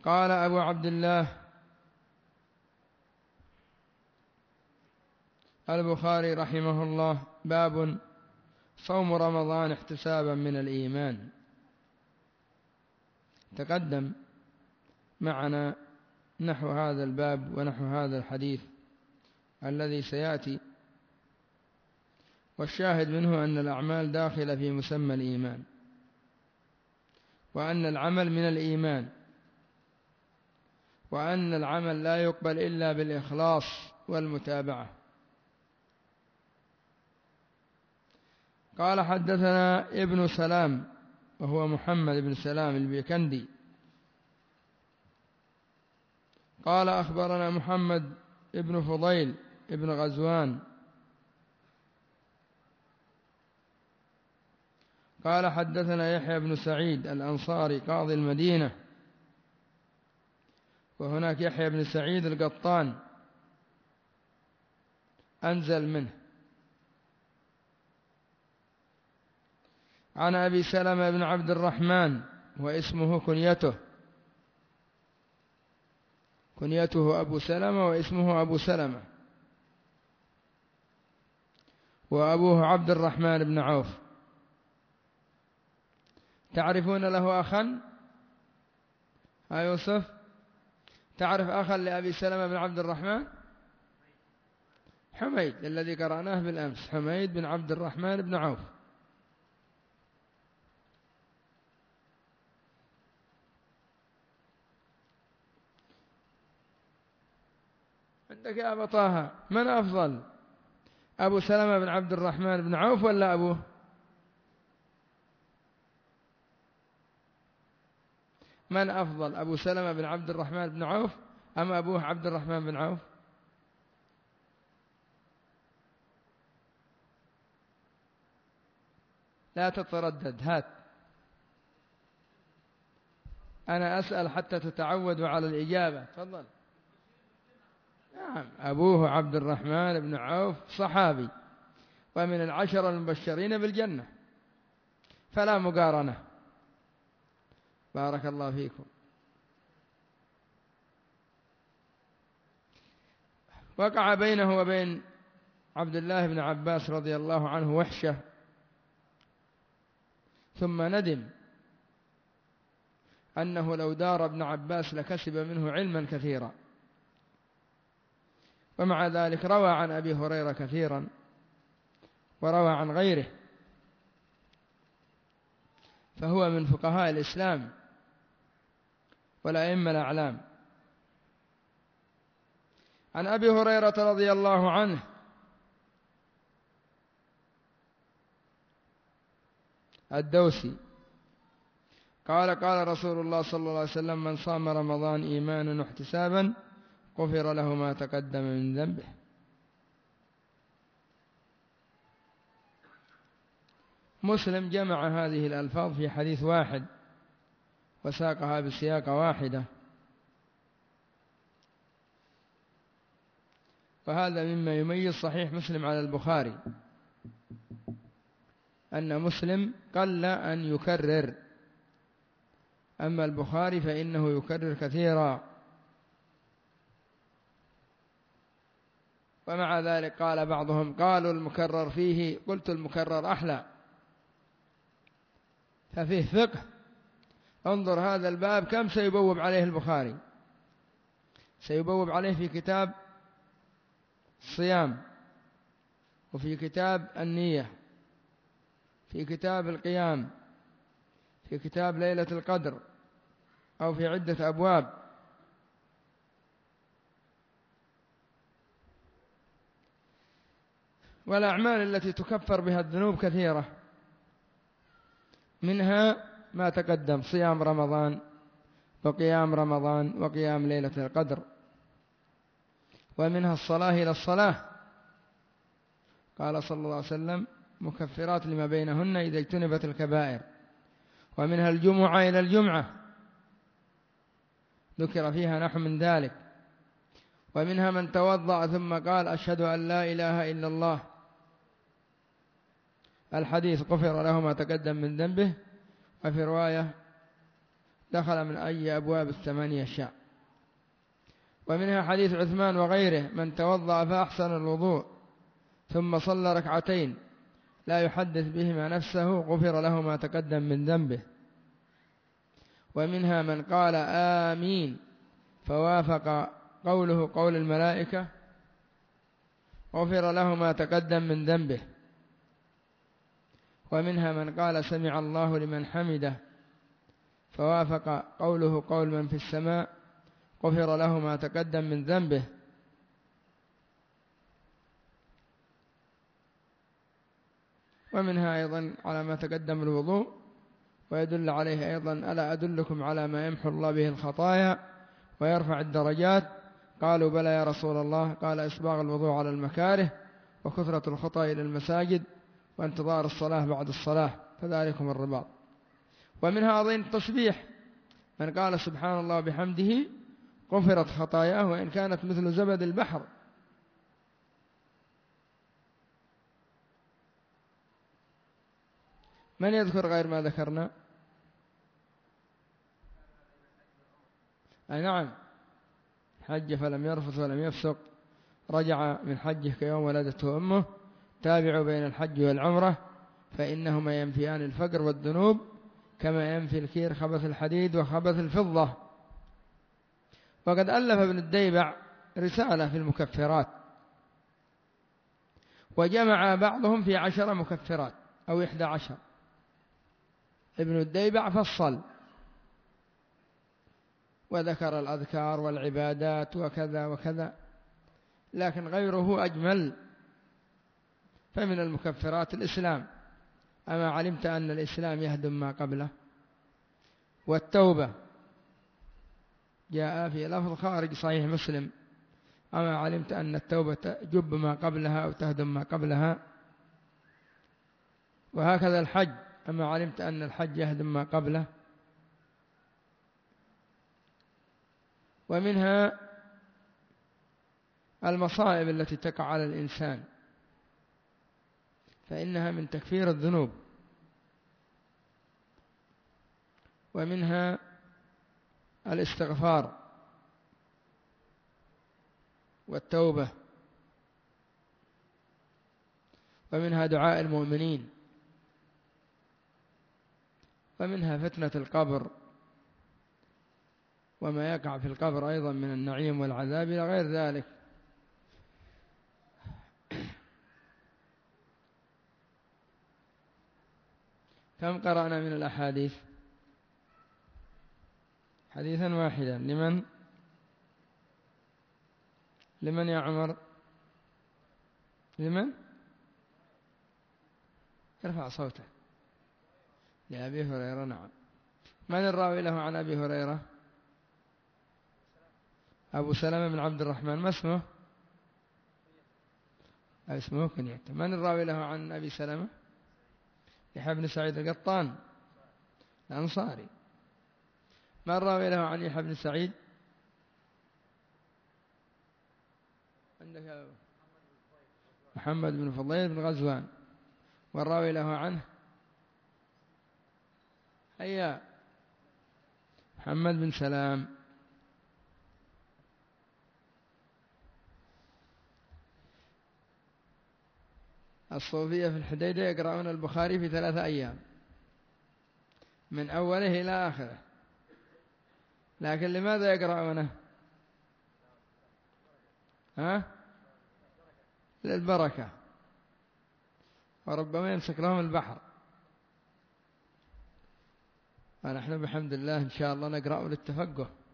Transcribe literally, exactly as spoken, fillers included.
قال أبو عبد الله البخاري رحمه الله: باب صوم رمضان احتسابا من الإيمان. تقدم معنا نحو هذا الباب ونحو هذا الحديث الذي سيأتي، والشاهد منه أن الأعمال داخلة في مسمى الإيمان، وأن العمل من الإيمان، وأن العمل لا يقبل إلا بالإخلاص والمتابعة. قال: حدثنا ابن سلام وهو محمد بن سلام البيكندي قال: أخبرنا محمد ابن فضيل ابن غزوان قال: حدثنا يحيى بن سعيد الأنصاري قاضي المدينة، وهناك يحيى بن سعيد القطان أنزل منه، عن أبي سلمة بن عبد الرحمن واسمه كنيته كنيته أبو سلمة واسمه أبو سلمة، وأبوه عبد الرحمن بن عوف. تعرفون له أخا؟ ها يوسف، تعرف أخا لأبي سلمة بن عبد الرحمن؟ حميد الذي قرأناه بالأمس، حميد بن عبد الرحمن بن عوف. عندك يا أبا طه من أفضل، أبو سلمة بن عبد الرحمن بن عوف ولا أبوه؟ من أفضل، أبو سلمة بن عبد الرحمن بن عوف أم أبوه عبد الرحمن بن عوف؟ لا تتردد، هات. أنا أسأل حتى تتعودوا على الإجابة. تفضل. نعم، أبوه عبد الرحمن بن عوف صحابي ومن العشرة المبشرين بالجنة، فلا مقارنة. بارك الله فيكم. وقع بينه وبين عبد الله بن عباس رضي الله عنه وحشة، ثم ندم أنه لو دار ابن عباس لكسب منه علما كثيرا، ومع ذلك روى عن أبي هريرة كثيرا وروى عن غيره، فهو من فقهاء الإسلام والأئمة الأعلام. عن أبي هريرة رضي الله عنه الدوسي قال: قال رسول الله صلى الله عليه وسلم: من صام رمضان إيمانا واحتسابا غفر له ما تقدم من ذنبه. مسلم جمع هذه الألفاظ في حديث واحد وساقها بسياق واحدة، وهذا مما يميز صحيح مسلم على البخاري، أن مسلم قل أن يكرر، أما البخاري فإنه يكرر كثيرا. ومع ذلك قال بعضهم: قالوا المكرر فيه، قلت المكرر أحلى، ففيه فقه. انظر هذا الباب كم سيبوب عليه البخاري، سيبوب عليه في كتاب الصيام، وفي كتاب النية، في كتاب القيام، في كتاب ليلة القدر، أو في عدة أبواب. والأعمال التي تكفر بها الذنوب كثيرة، منها ما تقدم: صيام رمضان وقيام رمضان وقيام ليلة القدر، ومنها الصلاة إلى الصلاة، قال صلى الله عليه وسلم: مكفرات لما بينهن إذا اجتنبت الكبائر. ومنها الجمعة إلى الجمعة، ذكر فيها نحو من ذلك. ومنها من توضأ ثم قال: أشهد أن لا إله إلا الله، الحديث غفر له ما تقدم من ذنبه. وفي رواية: دخل من أي أبواب الثمانية شاء. ومنها حديث عثمان وغيره: من توضأ فأحسن الوضوء ثم صلى ركعتين لا يحدث بهما نفسه غفر له ما تقدم من ذنبه. ومنها من قال آمين فوافق قوله قول الملائكة غفر له ما تقدم من ذنبه. ومنها من قال سمع الله لمن حمده فوافق قوله قول من في السماء غفر له ما تقدم من ذنبه. ومنها أيضا على ما تقدم الوضوء، ويدل عليه أيضا: ألا أدلكم على ما يمحو الله به الخطايا ويرفع الدرجات؟ قالوا بلى يا رسول الله. قال: إسباغ الوضوء على المكاره، وكثرة الخطى إلى المساجد، وانتظار الصلاة بعد الصلاة، فذلكم الرباط. ومنها أيضا التسبيح: من قال سبحان الله بحمده غفرت خطاياه وإن كانت مثل زبد البحر. من يذكر غير ما ذكرنا؟ أي نعم، حج فلم يرفث ولم يفسق رجع من حجه كيوم ولدته أمه. تابعوا بين الحج والعمرة فإنهما ينفيان الفقر والذنوب كما ينفي الكير خبث الحديد وخبث الفضة. وقد ألف ابن الديبع رسالة في المكفرات، وجمع بعضهم في عشر مكفرات أو إحدى عشر. ابن الديبع فصل وذكر الأذكار والعبادات وكذا وكذا، لكن غيره أجمل. فمن المكفرات الإسلام: أما علمت أن الإسلام يهدم ما قبله؟ والتوبة جاء في لفظ خارج صحيح مسلم: أما علمت أن التوبة تجب ما قبلها أو تهدم ما قبلها؟ وهكذا الحج: أما علمت أن الحج يهدم ما قبله؟ ومنها المصائب التي تقع على الإنسان فإنها من تكفير الذنوب. ومنها الاستغفار والتوبة. ومنها دعاء المؤمنين. ومنها فتنة القبر وما يقع في القبر أيضا من النعيم والعذاب إلى غير ذلك. كم قرأنا من الأحاديث؟ حديثا واحدا. لمن لمن يا عمر؟ لمن؟ ارفع صوته. لأبي هريرة. نعم. من الراوي له عن أبي هريرة؟ أبو سلمة بن عبد الرحمن. ما اسمه؟ اسمه كنيته. من الراوي له عن أبي سلمة؟ يحيى بن سعيد القطان الأنصاري. من الراوي له عن يحيى بن سعيد؟ عندك محمد بن فضيل بن غزوان. والراوي له عنه هيا محمد بن سلام. الصوفية في الحديدة يقرأون البخاري في ثلاثة أيام من أوله إلى آخره، لكن لماذا يقرأونه؟ ها؟ للبركة، وربما يمسك لهم البحر. ونحن بحمد الله إن شاء الله نقرأ للتفقه.